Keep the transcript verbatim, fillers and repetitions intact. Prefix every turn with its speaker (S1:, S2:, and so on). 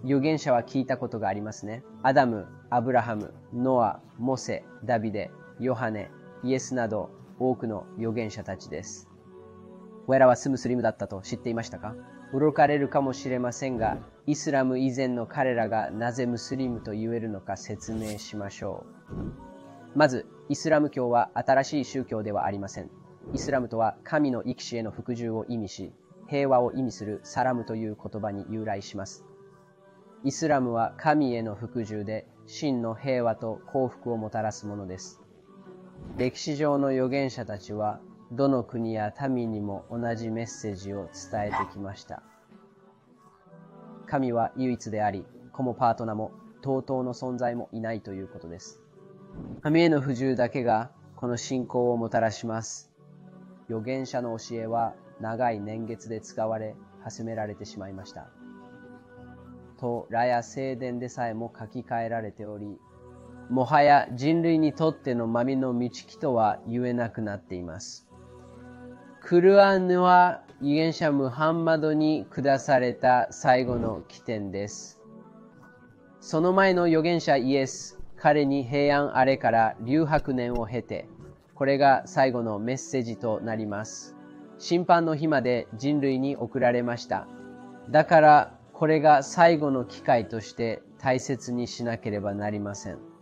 S1: 預言者は聞いたことがありますね。アダム、アブラハム、ノア、モセ、ダビデ、ヨハネ、イエスなど多くの預言者たちです。我らはスムスリムだったと知っていましたか？驚かれるかもしれませんが、イスラム以前の彼らがなぜムスリムと言えるのか説明しましょう。まず、イスラム教は新しい宗教ではありません。イスラムとは神の生き死への服従を意味し、平和を意味するサラムという言葉に由来します。イスラムは神への服従で真の平和と幸福をもたらすものです。歴史上の預言者たちはどの国や民にも同じメッセージを伝えてきました。神は唯一であり、コモパートナーも同等の存在もいないということです。神への不従だけがこの信仰をもたらします。預言者の教えは長い年月で使われ、始められてしまいました。トラや聖典でさえも書き換えられており、もはや人類にとっての豆の道きとは言えなくなっています。クルアンは預言者ムハンマドに下された最後の起点です。その前の預言者イエス、彼に平安あれから留白年を経て、これが最後のメッセージとなります。審判の日まで人類に送られました。だからこれが最後の機会として大切にしなければなりません。